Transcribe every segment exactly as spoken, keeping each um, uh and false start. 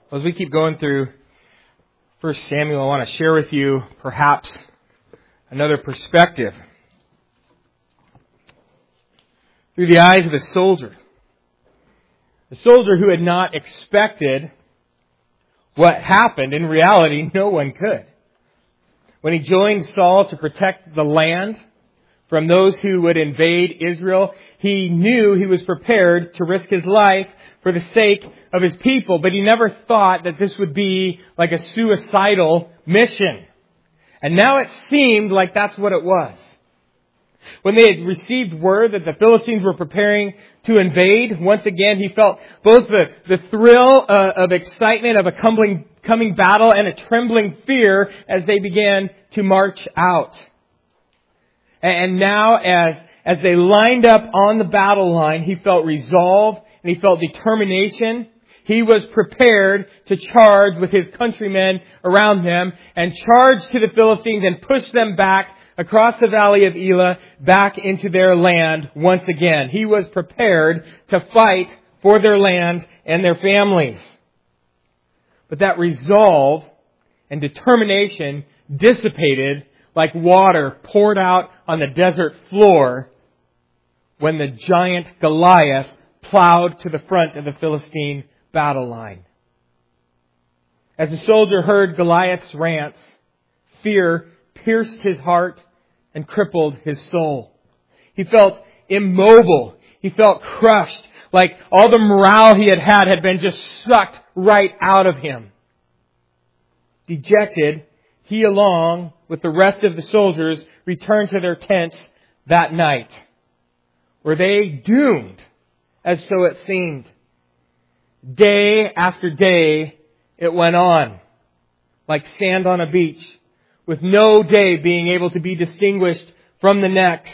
As we keep going through First Samuel, I want to share with you perhaps another perspective through the eyes of a soldier. A soldier who had not expected what happened. In reality, no one could. When he joined Saul to protect the land from those who would invade Israel, he knew he was prepared to risk his life for the sake of his people, but he never thought that this would be like a suicidal mission. And now it seemed like that's what it was. When they had received word that the Philistines were preparing to invade, once again he felt both the, the thrill uh, of excitement of a coming, coming battle and a trembling fear as they began to march out. And now as, as they lined up on the battle line, he felt resolve and he felt determination. He was prepared to charge with his countrymen around him and charge to the Philistines and push them back across the valley of Elah back into their land once again. He was prepared to fight for their land and their families. But that resolve and determination dissipated like water poured out on the desert floor when the giant Goliath plowed to the front of the Philistine battle line. As the soldier heard Goliath's rants, fear pierced his heart and crippled his soul. He felt immobile. He felt crushed, like all the morale he had had had been just sucked right out of him. Dejected, he along with the rest of the soldiers returned to their tents that night. Were they doomed? As so it seemed. Day after day it went on, like sand on a beach, with no day being able to be distinguished from the next.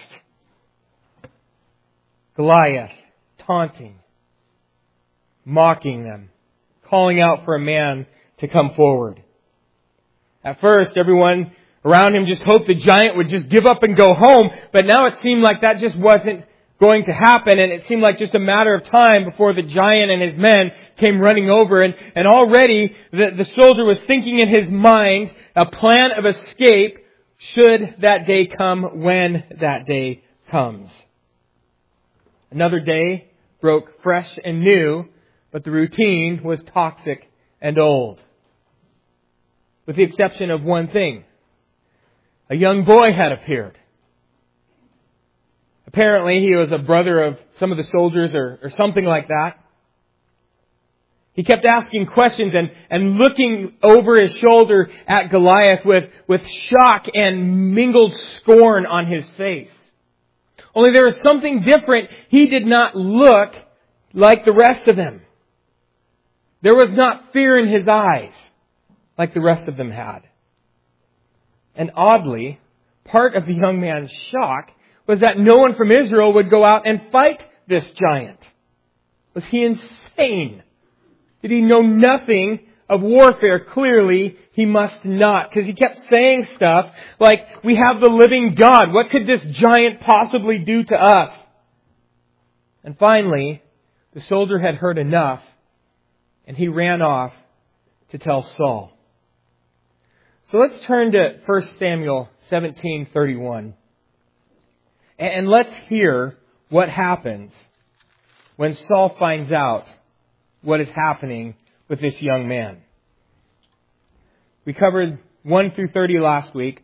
Goliath taunting, mocking them, calling out for a man to come forward. At first, everyone around him just hoped the giant would just give up and go home, but now it seemed like that just wasn't going to happen, and it seemed like just a matter of time before the giant and his men came running over, and, and already the, the soldier was thinking in his mind a plan of escape should that day come when that day comes. Another day broke fresh and new, but the routine was toxic and old. With the exception of one thing. A young boy had appeared. Apparently, he was a brother of some of the soldiers or, or something like that. He kept asking questions and, and looking over his shoulder at Goliath with, with shock and mingled scorn on his face. Only there was something different. He did not look like the rest of them. There was not fear in his eyes like the rest of them had. And oddly, part of the young man's shock was that no one from Israel would go out and fight this giant. Was he insane? Did he know nothing of warfare? Clearly, he must not, because he kept saying stuff like, we have the living God. What could this giant possibly do to us? And finally, the soldier had heard enough, and he ran off to tell Saul. So let's turn to First Samuel seventeen thirty-one. And let's hear what happens when Saul finds out what is happening with this young man. We covered one through thirty last week,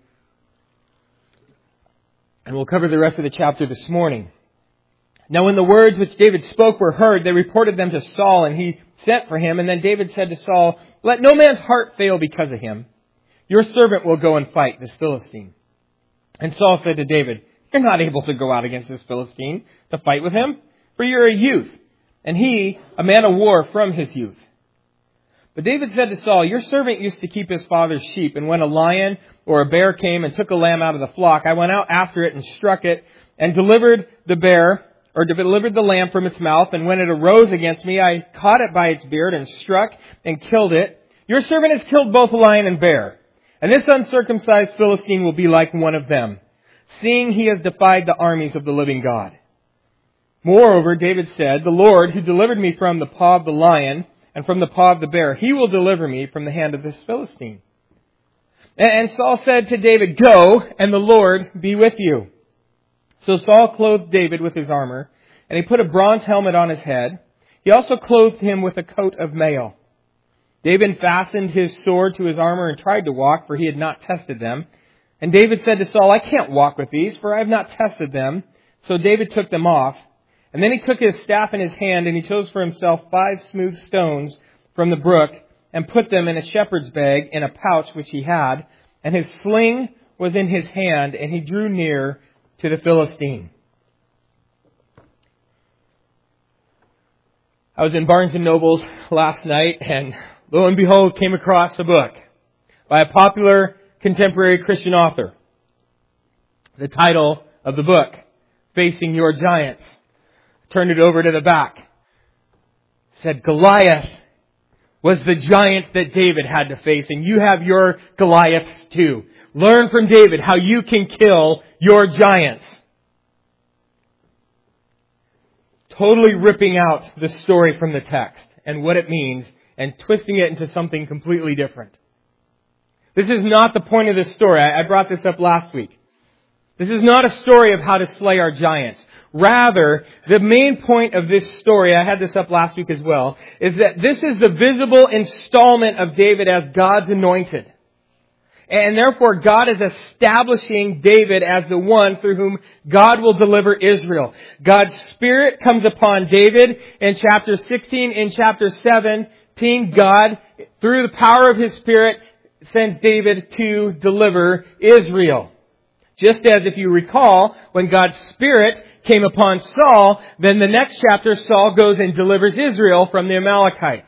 and we'll cover the rest of the chapter this morning. Now when the words which David spoke were heard, they reported them to Saul, and he sent for him. And then David said to Saul, "Let no man's heart fail because of him. Your servant will go and fight this Philistine." And Saul said to David, "You're not able to go out against this Philistine to fight with him, for you're a youth, and he a man of war from his youth." But David said to Saul, "Your servant used to keep his father's sheep, and when a lion or a bear came and took a lamb out of the flock, I went out after it and struck it and delivered the bear, or delivered the lamb from its mouth, and when it arose against me, I caught it by its beard and struck and killed it. Your servant has killed both lion and bear, and this uncircumcised Philistine will be like one of them, seeing he has defied the armies of the living God." Moreover, David said, "The Lord, who delivered me from the paw of the lion and from the paw of the bear. He will deliver me from the hand of this Philistine." And Saul said to David, "Go, and the Lord be with you." So Saul clothed David with his armor, and he put a bronze helmet on his head. He also clothed him with a coat of mail. David fastened his sword to his armor and tried to walk, for he had not tested them. And David said to Saul, "I can't walk with these, for I have not tested them." So David took them off. And then he took his staff in his hand, and he chose for himself five smooth stones from the brook, and put them in a shepherd's bag in a pouch which he had. And his sling was in his hand, and he drew near to the Philistine. I was in Barnes and Noble's last night, and lo and behold, came across a book by a popular contemporary Christian author. The title of the book, Facing Your Giants. Turned it over to the back. Said, Goliath was the giant that David had to face, and you have your Goliaths too. Learn from David how you can kill your giants. Totally ripping out the story from the text and what it means and twisting it into something completely different. This is not the point of this story. I brought this up last week. This is not a story of how to slay our giants. Rather, the main point of this story, I had this up last week as well, is that this is the visible installment of David as God's anointed. And therefore, God is establishing David as the one through whom God will deliver Israel. God's Spirit comes upon David in chapter sixteen. In chapter seventeen, God, through the power of His Spirit, sends David to deliver Israel. Just as, if you recall, when God's Spirit came upon Saul, then the next chapter, Saul goes and delivers Israel from the Amalekites.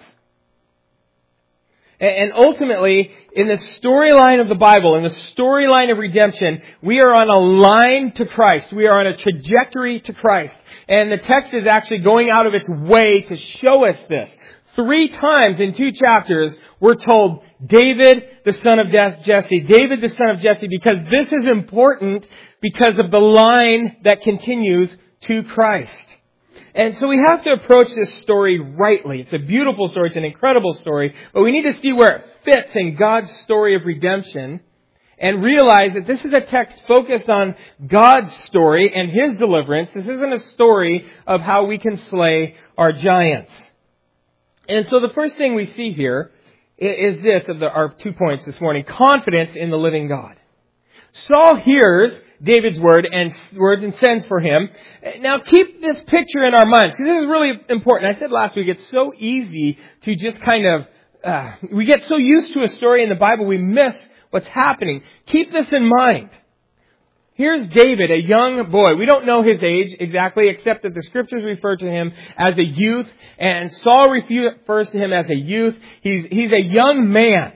And ultimately, in the storyline of the Bible, in the storyline of redemption, we are on a line to Christ. We are on a trajectory to Christ. And the text is actually going out of its way to show us this. Three times in two chapters, we're told, David, the son of Jesse, David, the son of Jesse, because this is important because of the line that continues to Christ. And so we have to approach this story rightly. It's a beautiful story. It's an incredible story. But we need to see where it fits in God's story of redemption and realize that this is a text focused on God's story and His deliverance. This isn't a story of how we can slay our giants. And so the first thing we see here is this, of the, our two points this morning: confidence in the living God. Saul hears David's word and words and sends for him. Now keep this picture in our minds, because this is really important. I said last week, it's so easy to just kind of, uh, we get so used to a story in the Bible, we miss what's happening. Keep this in mind. Here's David, a young boy. We don't know his age exactly, except that the scriptures refer to him as a youth, and Saul refers to him as a youth. He's, he's a young man,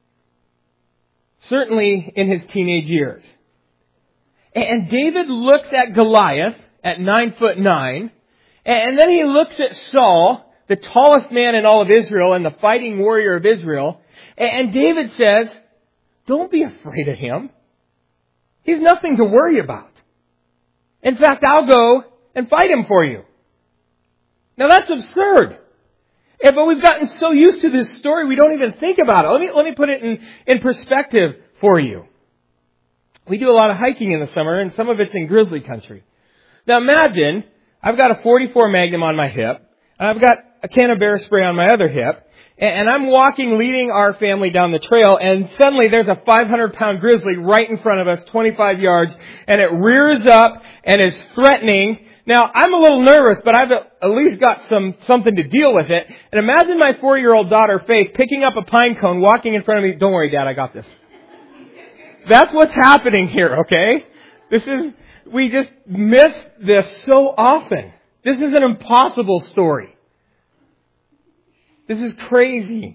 certainly in his teenage years. And David looks at Goliath at nine foot nine, and then he looks at Saul, the tallest man in all of Israel and the fighting warrior of Israel, and David says, don't be afraid of him. He's nothing to worry about. In fact, I'll go and fight him for you. Now that's absurd. But we've gotten so used to this story, we don't even think about it. Let me, let me put it in, in perspective for you. We do a lot of hiking in the summer, and some of it's in grizzly country. Now imagine, I've got a forty-four Magnum on my hip, and I've got a can of bear spray on my other hip, and I'm walking, leading our family down the trail, and suddenly there's a five hundred pound grizzly right in front of us, twenty-five yards, and it rears up and is threatening. Now, I'm a little nervous, but I've at least got some something to deal with it. And imagine my four-year-old daughter, Faith, picking up a pine cone, walking in front of me. Don't worry, Dad, I got this. That's what's happening here, okay? This is, we just miss this so often. This is an impossible story. This is crazy.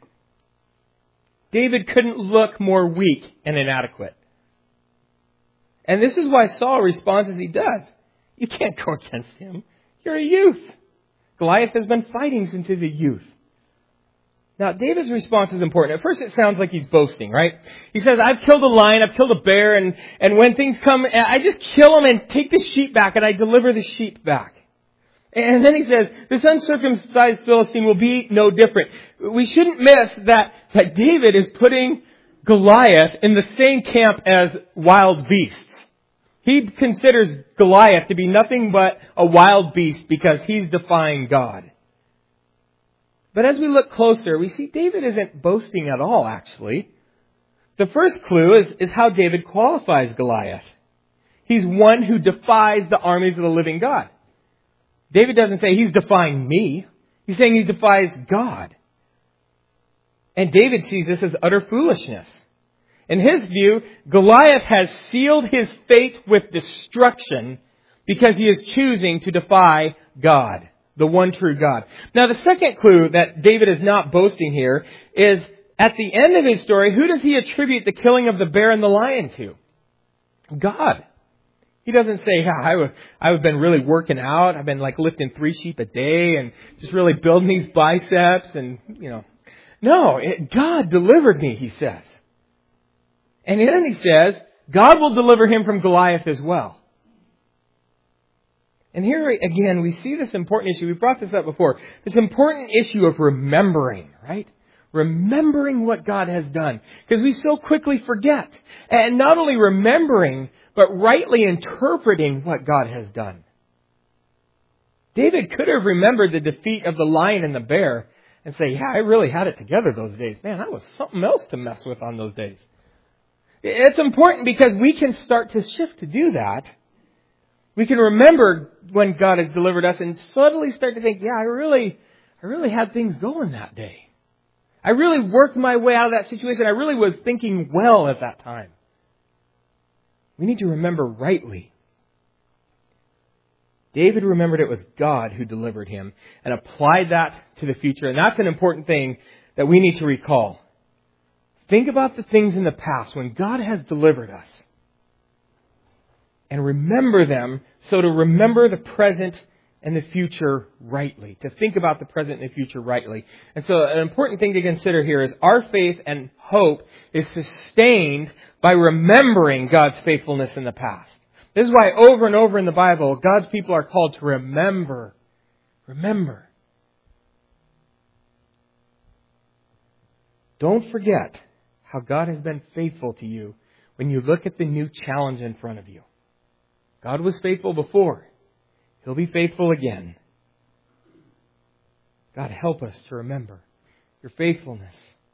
David couldn't look more weak and inadequate. And this is why Saul responds as he does. You can't go against him. You're a youth. Goliath has been fighting since he's a youth. Now, David's response is important. At first, it sounds like he's boasting, right? He says, I've killed a lion, I've killed a bear, and, and when things come, I just kill them and take the sheep back, and I deliver the sheep back. And then he says, this uncircumcised Philistine will be no different. We shouldn't miss that, that David is putting Goliath in the same camp as wild beasts. He considers Goliath to be nothing but a wild beast because he's defying God. But as we look closer, we see David isn't boasting at all, actually. The first clue is, is how David qualifies Goliath. He's one who defies the armies of the living God. David doesn't say he's defying me. He's saying he defies God. And David sees this as utter foolishness. In his view, Goliath has sealed his fate with destruction because he is choosing to defy God, the one true God. Now, the second clue that David is not boasting here is at the end of his story, who does he attribute the killing of the bear and the lion to? God. He doesn't say, yeah, I would, I've been really working out. I've been like lifting three sheep a day and just really building these biceps and, you know. No, it, God delivered me, he says. And then he says, God will deliver him from Goliath as well. And here again, we see this important issue. We brought this up before. This important issue of remembering, right? Remembering what God has done. Because we so quickly forget. And not only remembering, but rightly interpreting what God has done. David could have remembered the defeat of the lion and the bear and say, yeah, I really had it together those days. Man, that was something else to mess with on those days. It's important because we can start to shift to do that. We can remember when God has delivered us and suddenly start to think, yeah, I really, I really had things going that day. I really worked my way out of that situation. I really was thinking well at that time. We need to remember rightly. David remembered it was God who delivered him and applied that to the future. And that's an important thing that we need to recall. Think about the things in the past when God has delivered us. And remember them, so to remember the present and the future rightly. To think about the present and the future rightly. And so an important thing to consider here is our faith and hope is sustained by remembering God's faithfulness in the past. This is why over and over in the Bible, God's people are called to remember. Remember. Don't forget how God has been faithful to you when you look at the new challenge in front of you. God was faithful before. He'll be faithful again. God, help us to remember your faithfulness.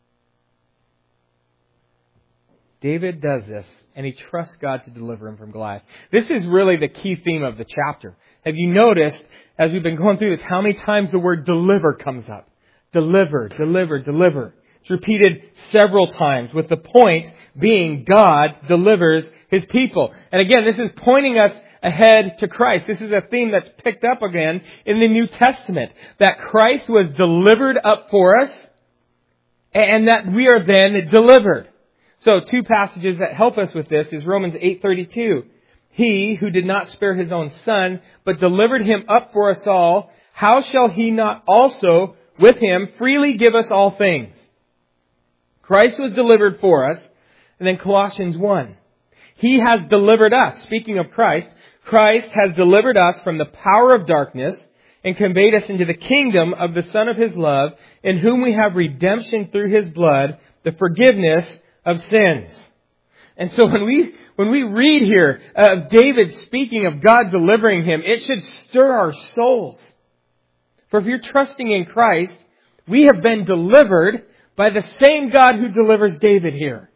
David does this, and he trusts God to deliver him from Goliath. This is really the key theme of the chapter. Have you noticed, as we've been going through this, how many times the word deliver comes up? Deliver, deliver, deliver. It's repeated several times, with the point being God delivers His people. And again, this is pointing us ahead to Christ. This is a theme that's picked up again in the New Testament. That Christ was delivered up for us, and that we are then delivered. So two passages that help us with this is Romans eight thirty-two. He who did not spare His own Son, but delivered Him up for us all, how shall He not also with Him freely give us all things? Christ was delivered for us. And then Colossians one. He has delivered us. Speaking of Christ, Christ has delivered us from the power of darkness and conveyed us into the kingdom of the Son of His love, in whom we have redemption through His blood, the forgiveness of sins. And so when we when we read here of David speaking of God delivering him, it should stir our souls. For if you're trusting in Christ, we have been delivered by the same God who delivers David here.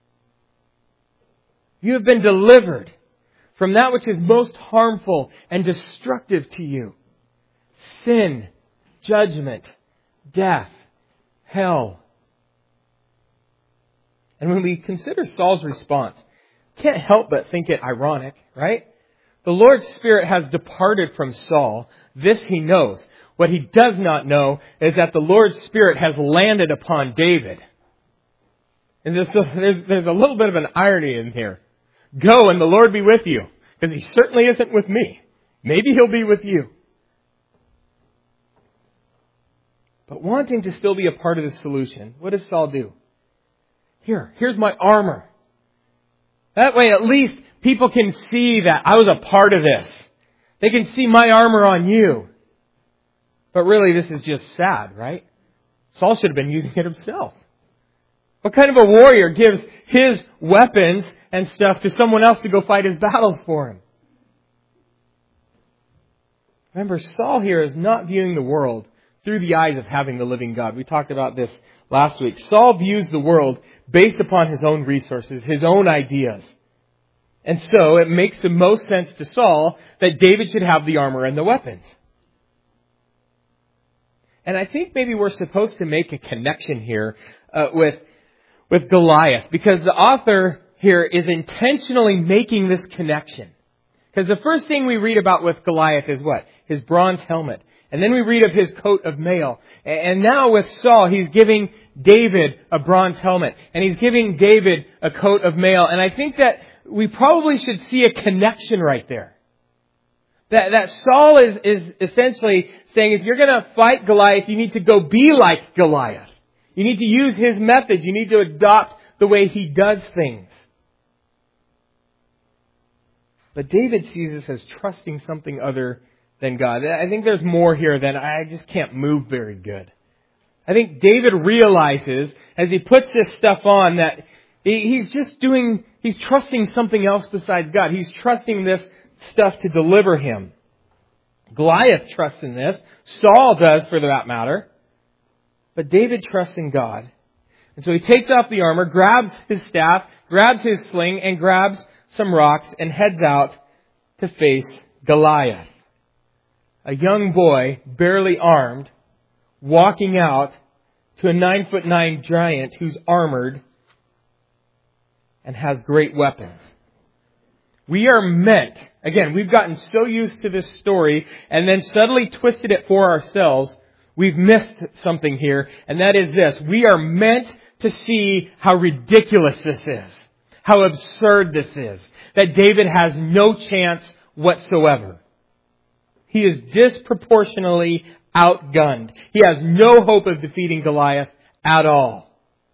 You have been delivered from that which is most harmful and destructive to you. Sin, judgment, death, hell. And when we consider Saul's response, can't help but think it ironic, right? The Lord's Spirit has departed from Saul. This he knows. What he does not know is that the Lord's Spirit has landed upon David. And there's, there's, there's a little bit of an irony in here. Go and the Lord be with you. Because He certainly isn't with me. Maybe He'll be with you. But wanting to still be a part of the solution, what does Saul do? Here, here's my armor. That way at least people can see that I was a part of this. They can see my armor on you. But really, this is just sad, right? Saul should have been using it himself. What kind of a warrior gives his weapons and stuff to someone else to go fight his battles for him? Remember, Saul here is not viewing the world through the eyes of having the living God. We talked about this last week. Saul views the world based upon his own resources, his own ideas. And so it makes the most sense to Saul that David should have the armor and the weapons. And I think maybe we're supposed to make a connection here uh, with, with Goliath, because the author here is intentionally making this connection. Because the first thing we read about with Goliath is what? His bronze helmet. And then we read of his coat of mail. And now with Saul, he's giving David a bronze helmet. And he's giving David a coat of mail. And I think that we probably should see a connection right there. That, that Saul is, is essentially saying, if you're going to fight Goliath, you need to go be like Goliath. You need to use his methods. You need to adopt the way he does things. But David sees this as trusting something other than God. I think there's more here than I just can't move very good. I think David realizes as he puts this stuff on that he's just doing, he's trusting something else besides God. He's trusting this stuff to deliver him. Goliath trusts in this. Saul does, for that matter. But David trusts in God. And so he takes off the armor, grabs his staff, grabs his sling, and grabs some rocks and heads out to face Goliath. A young boy, barely armed, walking out to a nine foot nine giant who's armored and has great weapons. We are meant, again, we've gotten so used to this story and then suddenly twisted it for ourselves. We've missed something here, and that is this. We are meant to see how ridiculous this is. How absurd this is. That David has no chance whatsoever. He is disproportionately outgunned. He has no hope of defeating Goliath at all.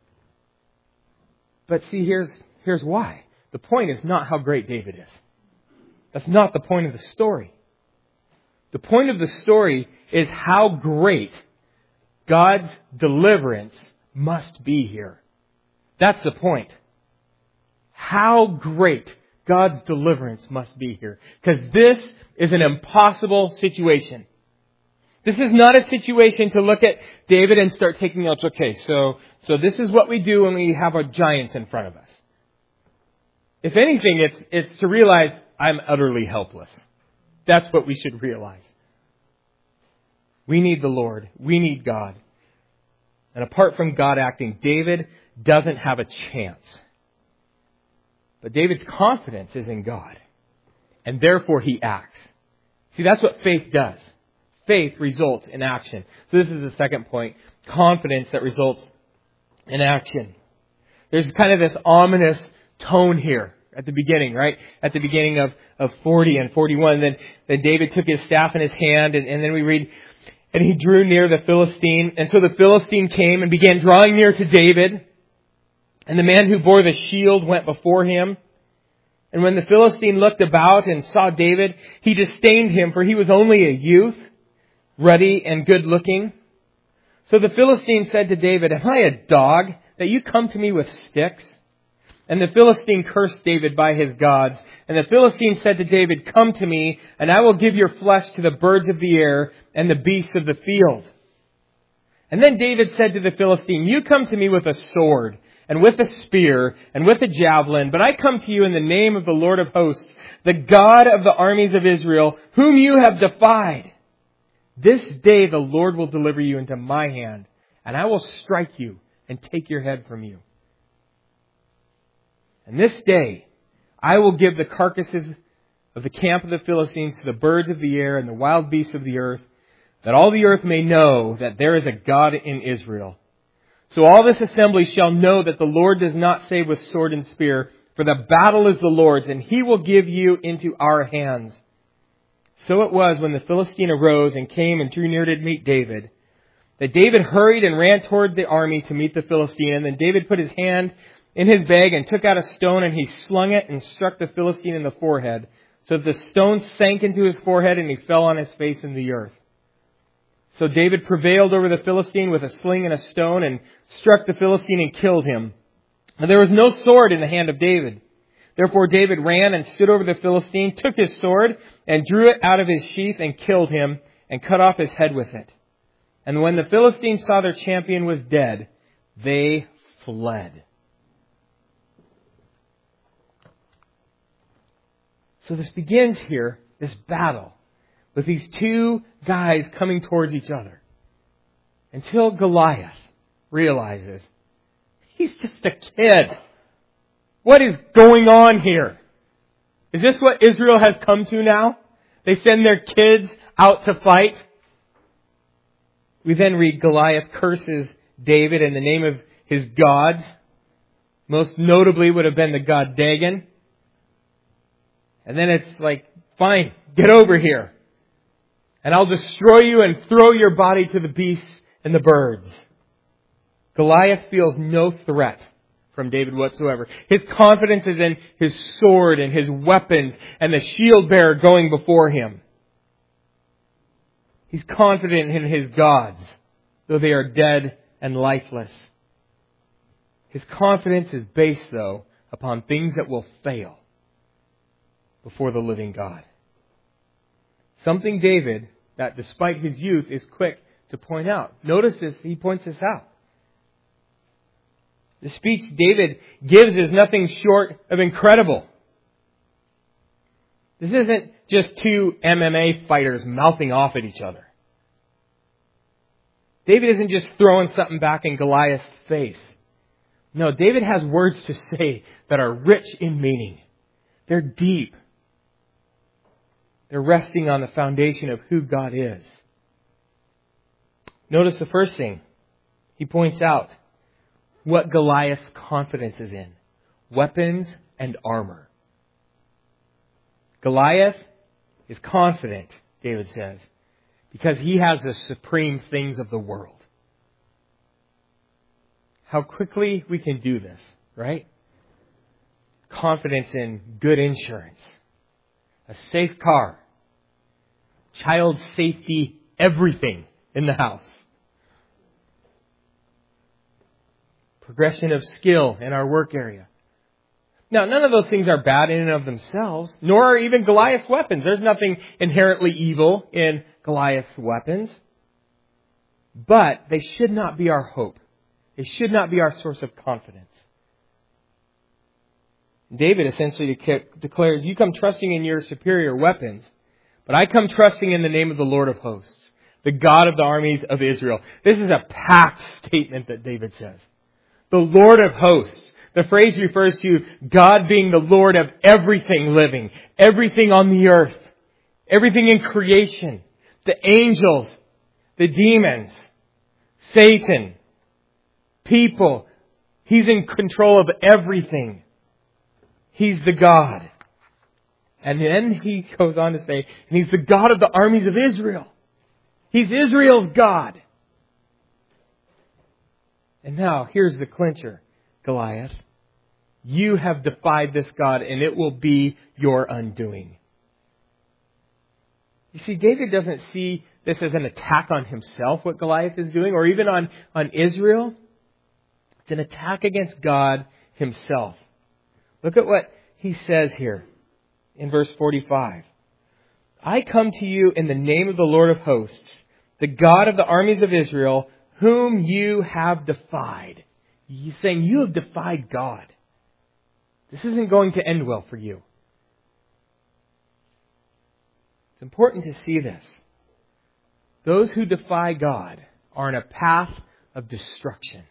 But see, here's, here's why. The point is not how great David is. That's not the point of the story. The point of the story is how great God's deliverance must be here. That's the point. How great God's deliverance must be here. Because this is an impossible situation. This is not a situation to look at David and start taking notes. Okay, so, so this is what we do when we have a giant in front of us. If anything, it's, it's to realize I'm utterly helpless. That's what we should realize. We need the Lord. We need God. And apart from God acting, David doesn't have a chance. But David's confidence is in God. And therefore he acts. See, that's what faith does. Faith results in action. So this is the second point. Confidence that results in action. There's kind of this ominous tone here at the beginning, right? At the beginning of, of forty and forty-one. Then, then David took his staff in his hand, and, and then we read, and he drew near the Philistine. And so the Philistine came and began drawing near to David. And the man who bore the shield went before him. And when the Philistine looked about and saw David, he disdained him, for he was only a youth, ruddy and good looking. So the Philistine said to David, "Am I a dog that you come to me with sticks?" And the Philistine cursed David by his gods. And the Philistine said to David, "Come to me, and I will give your flesh to the birds of the air and the beasts of the field." And then David said to the Philistine, "You come to me with a sword, and with a spear, and with a javelin, but I come to you in the name of the Lord of hosts, the God of the armies of Israel, whom you have defied. This day the Lord will deliver you into my hand, and I will strike you and take your head from you. And this day I will give the carcasses of the camp of the Philistines to the birds of the air and the wild beasts of the earth, that all the earth may know that there is a God in Israel. So all this assembly shall know that the Lord does not save with sword and spear, for the battle is the Lord's, and He will give you into our hands." So it was when the Philistine arose and came and drew near to meet David, that David hurried and ran toward the army to meet the Philistine. And then David put his hand in his bag and took out a stone, and he slung it and struck the Philistine in the forehead, so that the stone sank into his forehead and he fell on his face in the earth. So David prevailed over the Philistine with a sling and a stone and struck the Philistine and killed him. And there was no sword in the hand of David. Therefore David ran and stood over the Philistine, took his sword and drew it out of his sheath and killed him and cut off his head with it. And when the Philistines saw their champion was dead, they fled. So this begins here, this battle, with these two guys coming towards each other. Until Goliath realizes, he's just a kid. What is going on here? Is this what Israel has come to now? They send their kids out to fight. We then read Goliath curses David in the name of his gods. Most notably would have been the god Dagon. And then it's like, fine, get over here. And I'll destroy you and throw your body to the beasts and the birds. Goliath feels no threat from David whatsoever. His confidence is in his sword and his weapons and the shield bearer going before him. He's confident in his gods, though they are dead and lifeless. His confidence is based, though, upon things that will fail before the living God. Something David, that despite his youth, is quick to point out. Notice this, he points this out. The speech David gives is nothing short of incredible. This isn't just two M M A fighters mouthing off at each other. David isn't just throwing something back in Goliath's face. No, David has words to say that are rich in meaning. They're deep. They're resting on the foundation of who God is. Notice the first thing. He points out what Goliath's confidence is in. Weapons and armor. Goliath is confident, David says, because he has the supreme things of the world. How quickly we can do this, right? Confidence in good insurance, a safe car, child safety, everything in the house. Progression of skill in our work area. Now, none of those things are bad in and of themselves, nor are even Goliath's weapons. There's nothing inherently evil in Goliath's weapons. But they should not be our hope. They should not be our source of confidence. David essentially declares, you come trusting in your superior weapons, but I come trusting in the name of the Lord of hosts, the God of the armies of Israel. This is a packed statement that David says. The Lord of hosts. The phrase refers to God being the Lord of everything living, everything on the earth, everything in creation, the angels, the demons, Satan, people. He's in control of everything. He's the God. And then he goes on to say, and He's the God of the armies of Israel. He's Israel's God. And now, here's the clincher, Goliath. You have defied this God, and it will be your undoing. You see, David doesn't see this as an attack on himself, what Goliath is doing, or even on, on Israel. It's an attack against God Himself. Look at what he says here in verse forty-five. I come to you in the name of the Lord of hosts, the God of the armies of Israel, whom you have defied. He's saying you have defied God. This isn't going to end well for you. It's important to see this. Those who defy God are on a path of destruction.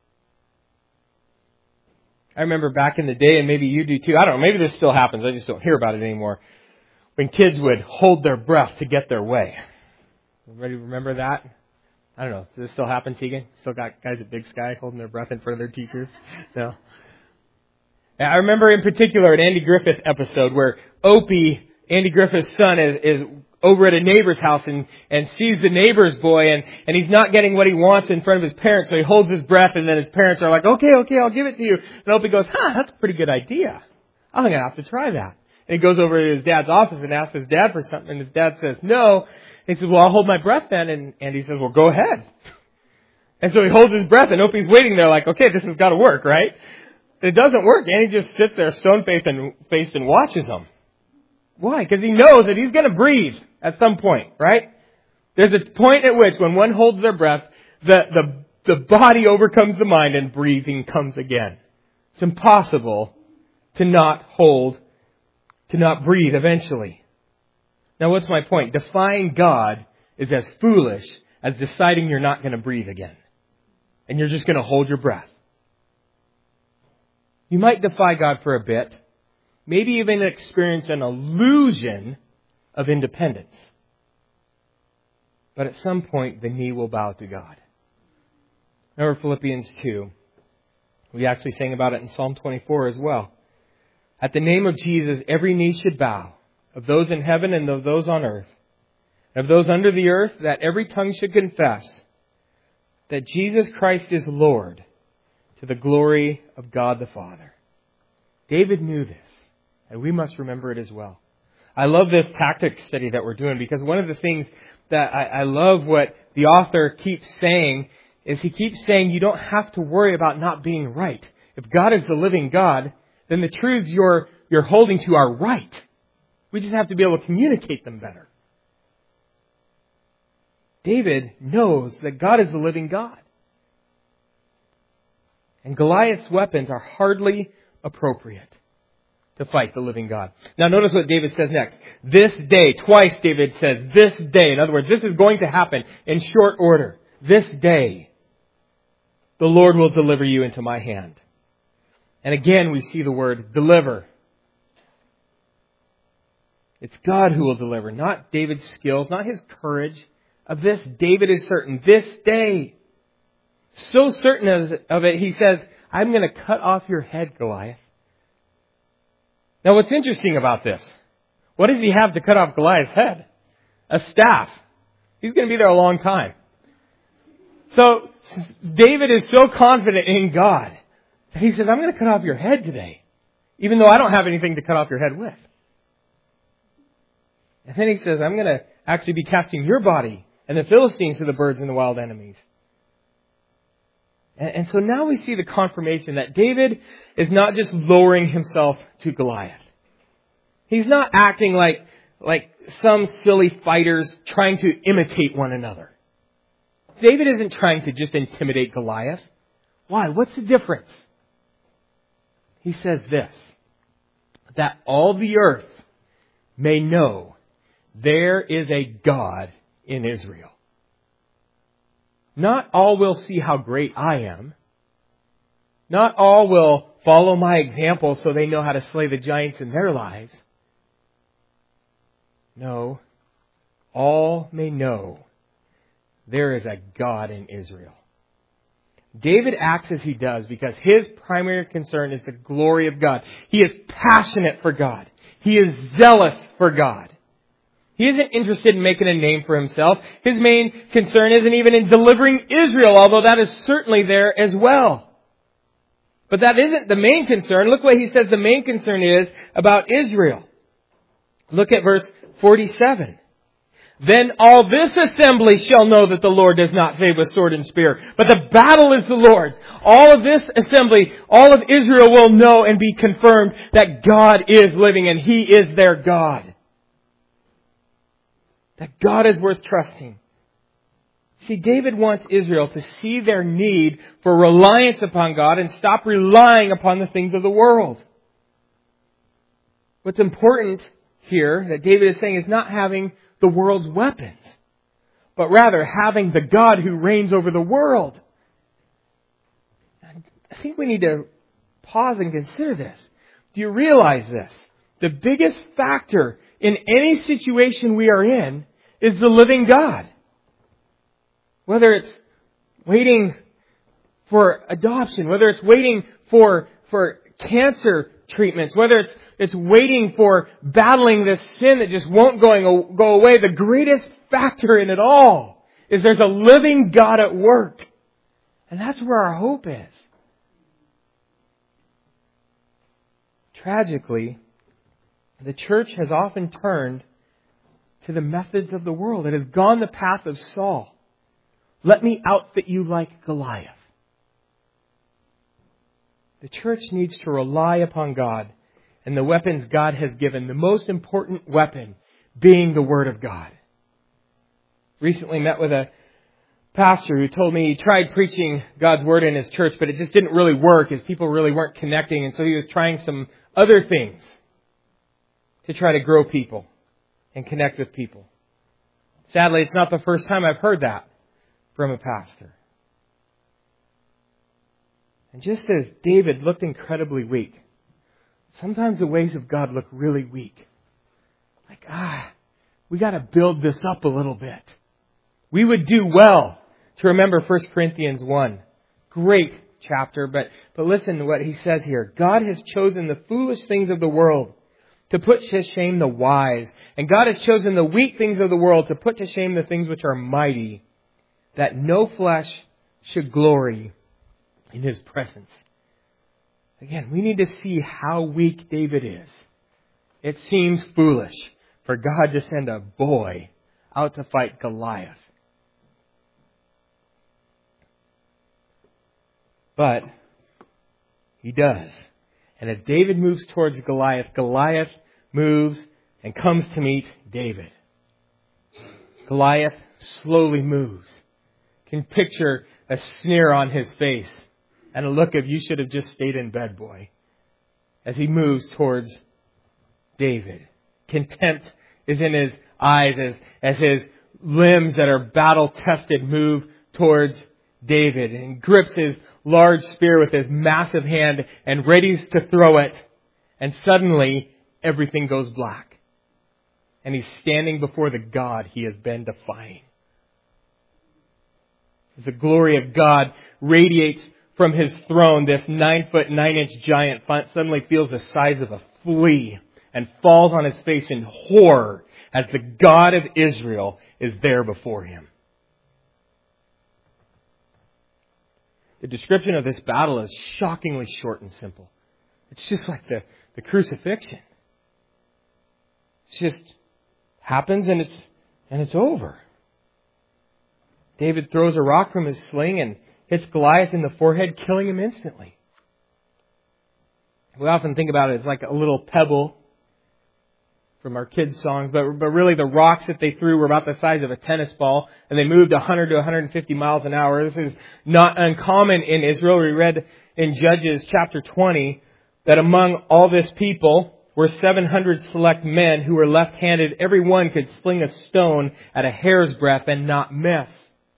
I remember back in the day, and maybe you do too, I don't know, maybe this still happens, I just don't hear about it anymore, when kids would hold their breath to get their way. Everybody remember that? I don't know. Does this still happen, Tegan? Still got guys at Big Sky holding their breath in front of their teachers? No. I remember in particular an Andy Griffith episode where Opie, Andy Griffith's son, is, is over at a neighbor's house and, and sees the neighbor's boy and, and he's not getting what he wants in front of his parents, so he holds his breath and then his parents are like, okay, okay, I'll give it to you. And Opie goes, huh, that's a pretty good idea. I'm going to have to try that. And he goes over to his dad's office and asks his dad for something and his dad says no. He says, well, I'll hold my breath then. And Andy says, well, go ahead. And so he holds his breath, and Opie's waiting there like, okay, this has got to work, right? It doesn't work. Andy just sits there stone-faced and, faced and watches him. Why? Because he knows that he's going to breathe at some point, right? There's a point at which when one holds their breath, the, the, the body overcomes the mind and breathing comes again. It's impossible to not hold, to not breathe eventually. Now what's my point? Defying God is as foolish as deciding you're not going to breathe again. And you're just going to hold your breath. You might defy God for a bit. Maybe even experience an illusion of independence. But at some point, the knee will bow to God. Remember Philippians two. We actually sang about it in Psalm twenty-four as well. At the name of Jesus, every knee should bow, of those in heaven and of those on earth, and of those under the earth, that every tongue should confess that Jesus Christ is Lord, to the glory of God the Father. David knew this, and we must remember it as well. I love this tactics study that we're doing, because one of the things that I, I love what the author keeps saying is he keeps saying you don't have to worry about not being right. If God is the living God, then the truths you're, you're holding to are right. We just have to be able to communicate them better. David knows that God is the living God. And Goliath's weapons are hardly appropriate to fight the living God. Now notice what David says next. This day, twice David says, this day. In other words, this is going to happen in short order. This day, the Lord will deliver you into my hand. And again, we see the word deliver. It's God who will deliver, not David's skills, not his courage. Of this, David is certain. This day. So certain of it, he says, I'm going to cut off your head, Goliath. Now what's interesting about this? What does he have to cut off Goliath's head? A staff. He's going to be there a long time. So David is so confident in God that he says, I'm going to cut off your head today, even though I don't have anything to cut off your head with. And then he says, I'm going to actually be casting your body and the Philistines to the birds and the wild enemies. And, and so now we see the confirmation that David is not just lowering himself to Goliath. He's not acting like, like some silly fighters trying to imitate one another. David isn't trying to just intimidate Goliath. Why? What's the difference? He says this, that all the earth may know there is a God in Israel. Not all will see how great I am. Not all will follow my example so they know how to slay the giants in their lives. No, all may know there is a God in Israel. David acts as he does because his primary concern is the glory of God. He is passionate for God. He is zealous for God. He isn't interested in making a name for himself. His main concern isn't even in delivering Israel, although that is certainly there as well. But that isn't the main concern. Look what he says the main concern is about Israel. Look at verse forty-seven. Then all this assembly shall know that the Lord does not save with sword and spear, but the battle is the Lord's. All of this assembly, all of Israel will know and be confirmed that God is living and He is their God. That God is worth trusting. See, David wants Israel to see their need for reliance upon God and stop relying upon the things of the world. What's important here that David is saying is not having the world's weapons, but rather having the God who reigns over the world. I think we need to pause and consider this. Do you realize this? The biggest factor in any situation we are in is the living God. Whether it's waiting for adoption, whether it's waiting for, for cancer treatments, whether it's, it's waiting for battling this sin that just won't going, go away, the greatest factor in it all is there's a living God at work. And that's where our hope is. Tragically, the church has often turned to the methods of the world. It has gone the path of Saul. Let me outfit you like Goliath. The church needs to rely upon God and the weapons God has given. The most important weapon being the Word of God. Recently met with a pastor who told me he tried preaching God's Word in his church, but it just didn't really work as people really weren't connecting. And so he was trying some other things to try to grow people and connect with people. Sadly, it's not the first time I've heard that from a pastor. And just as David looked incredibly weak, sometimes the ways of God look really weak. Like, ah, we got to build this up a little bit. We would do well to remember First Corinthians one. Great chapter, but, but listen to what he says here. God has chosen the foolish things of the world to put to shame the wise. And God has chosen the weak things of the world to put to shame the things which are mighty, that no flesh should glory in His presence. Again, we need to see how weak David is. It seems foolish for God to send a boy out to fight Goliath. But He does. And as David moves towards Goliath, Goliath moves and comes to meet David. Goliath slowly moves. You can picture a sneer on his face and a look of, you should have just stayed in bed, boy, as he moves towards David. Contempt is in his eyes as, as his limbs that are battle-tested move towards David, and grips his large spear with his massive hand and readies to throw it. And suddenly, everything goes black. And he's standing before the God he has been defying. As the glory of God radiates from His throne, this nine foot, nine inch giant suddenly feels the size of a flea and falls on his face in horror as the God of Israel is there before him. The description of this battle is shockingly short and simple. It's just like the, the crucifixion. It just happens and it's and it's over. David throws a rock from his sling and hits Goliath in the forehead, killing him instantly. We often think about it as like a little pebble from our kids' songs, but but really the rocks that they threw were about the size of a tennis ball, and they moved one hundred to one hundred fifty miles an hour. This is not uncommon in Israel. We read in Judges chapter twenty that among all this people were seven hundred select men who were left-handed. Every one could sling a stone at a hair's breadth and not miss.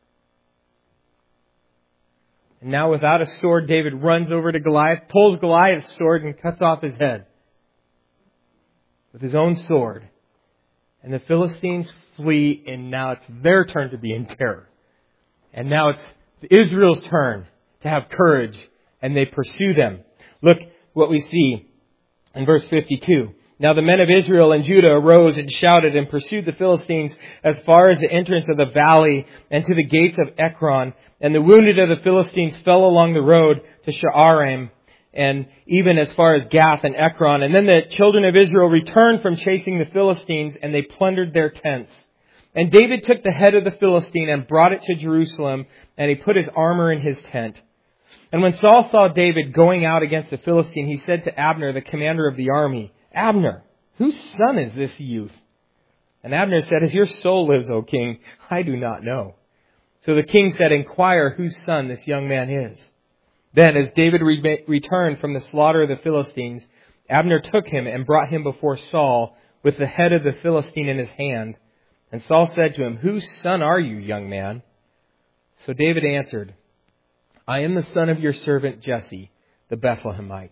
And now without a sword, David runs over to Goliath, pulls Goliath's sword and cuts off his head with his own sword. And the Philistines flee, and now it's their turn to be in terror. And now it's Israel's turn to have courage, and they pursue them. Look what we see in verse fifty-two. Now the men of Israel and Judah arose and shouted and pursued the Philistines as far as the entrance of the valley and to the gates of Ekron. And the wounded of the Philistines fell along the road to Sha'araim, and even as far as Gath and Ekron. And then the children of Israel returned from chasing the Philistines, and they plundered their tents. And David took the head of the Philistine and brought it to Jerusalem, and he put his armor in his tent. And when Saul saw David going out against the Philistine, he said to Abner, the commander of the army, Abner, whose son is this youth? And Abner said, as your soul lives, O king, I do not know. So the king said, inquire whose son this young man is. Then, as David re- returned from the slaughter of the Philistines, Abner took him and brought him before Saul with the head of the Philistine in his hand. And Saul said to him, whose son are you, young man? So David answered, I am the son of your servant Jesse, the Bethlehemite.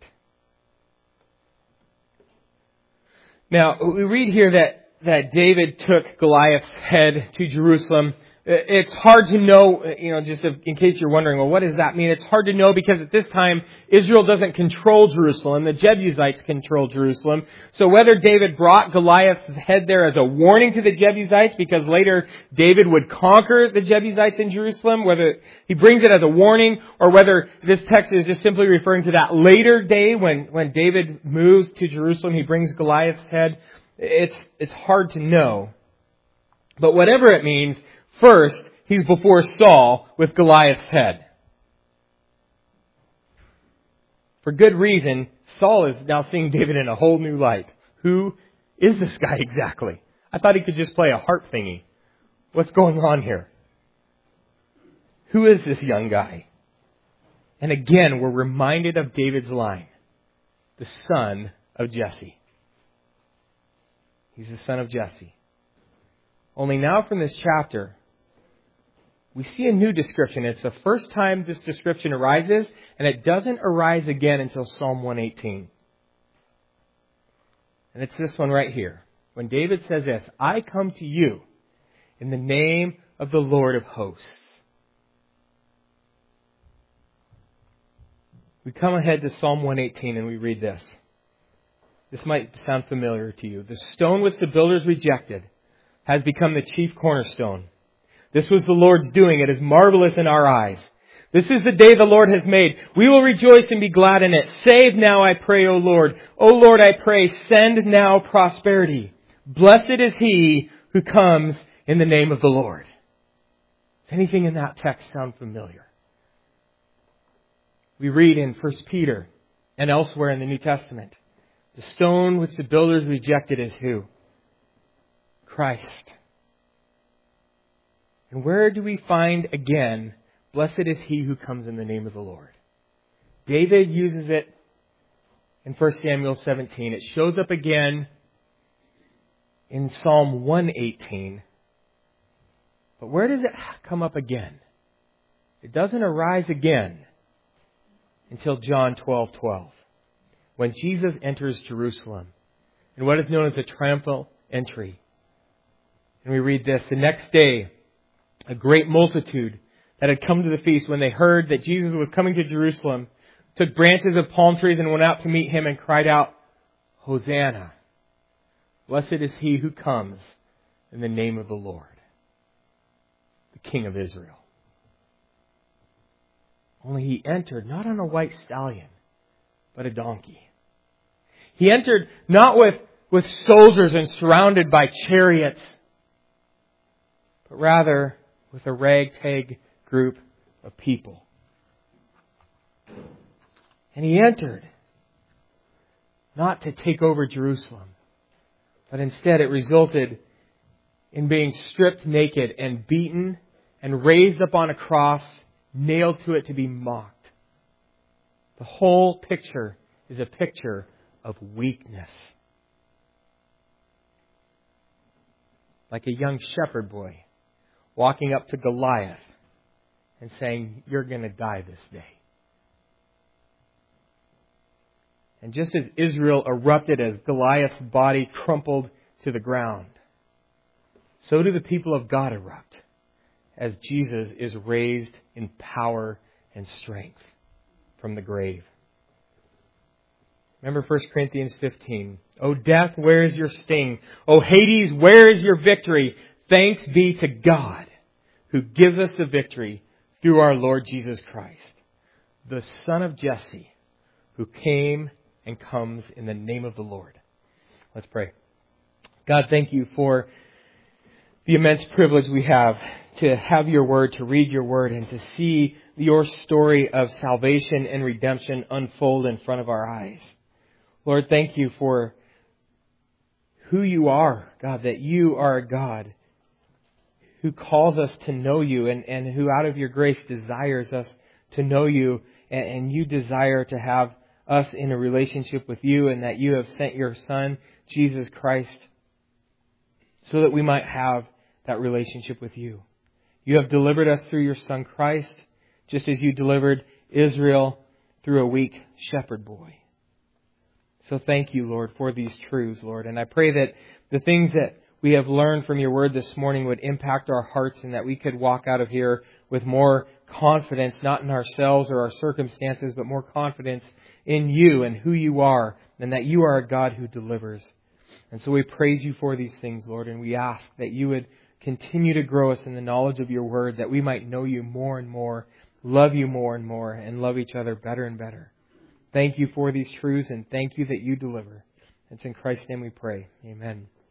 Now, we read here that, that David took Goliath's head to Jerusalem. It's hard to know, you know, just in case you're wondering, well, what does that mean? It's hard to know because at this time, Israel doesn't control Jerusalem. The Jebusites control Jerusalem. So whether David brought Goliath's head there as a warning to the Jebusites, because later David would conquer the Jebusites in Jerusalem, whether he brings it as a warning, or whether this text is just simply referring to that later day when, when David moves to Jerusalem, he brings Goliath's head. It's, it's hard to know. But whatever it means, first, he's before Saul with Goliath's head. For good reason, Saul is now seeing David in a whole new light. Who is this guy exactly? I thought he could just play a harp thingy. What's going on here? Who is this young guy? And again, we're reminded of David's line. The son of Jesse. He's the son of Jesse. Only now from this chapter, we see a new description. It's the first time this description arises, and it doesn't arise again until Psalm one eighteen. And it's this one right here. When David says this, I come to you in the name of the Lord of hosts. We come ahead to Psalm one eighteen and we read this. This might sound familiar to you. The stone which the builders rejected has become the chief cornerstone. This was the Lord's doing. It is marvelous in our eyes. This is the day the Lord has made. We will rejoice and be glad in it. Save now, I pray, O Lord. O Lord, I pray, send now prosperity. Blessed is he who comes in the name of the Lord. Does anything in that text sound familiar? We read in First Peter and elsewhere in the New Testament, the stone which the builders rejected is who? Christ. And where do we find again, blessed is he who comes in the name of the Lord? David uses it in First Samuel seventeen. It shows up again in Psalm one eighteen. But where does it come up again? It doesn't arise again until John twelve twelve, when Jesus enters Jerusalem in what is known as a triumphal entry. And we read this, the next day, a great multitude that had come to the feast, when they heard that Jesus was coming to Jerusalem, took branches of palm trees and went out to meet him and cried out, Hosanna! Blessed is he who comes in the name of the Lord, the King of Israel. Only he entered not on a white stallion, but a donkey. He entered not with, with soldiers and surrounded by chariots, but rather with a ragtag group of people. And he entered not to take over Jerusalem, but instead it resulted in being stripped naked and beaten and raised up on a cross, nailed to it to be mocked. The whole picture is a picture of weakness. Like a young shepherd boy walking up to Goliath and saying, you're going to die this day. And just as Israel erupted as Goliath's body crumpled to the ground, so do the people of God erupt as Jesus is raised in power and strength from the grave. Remember First Corinthians fifteen. O death, where is your sting? O Hades, where is your victory? Thanks be to God who gives us the victory through our Lord Jesus Christ, the Son of Jesse, who came and comes in the name of the Lord. Let's pray. God, thank you for the immense privilege we have to have your word, to read your word, and to see your story of salvation and redemption unfold in front of our eyes. Lord, thank you for who you are, God, that you are a God who calls us to know you and, and who out of your grace desires us to know you, and, and you desire to have us in a relationship with you, and that you have sent your Son, Jesus Christ, so that we might have that relationship with you. You have delivered us through your Son Christ, just as you delivered Israel through a weak shepherd boy. So thank you, Lord, for these truths, Lord. And I pray that the things that we have learned from your word this morning would impact our hearts, and that we could walk out of here with more confidence, not in ourselves or our circumstances, but more confidence in you and who you are, and that you are a God who delivers. And so we praise you for these things, Lord, and we ask that you would continue to grow us in the knowledge of your word, that we might know you more and more, love you more and more, and love each other better and better. Thank you for these truths, and thank you that you deliver. It's in Christ's name we pray. Amen.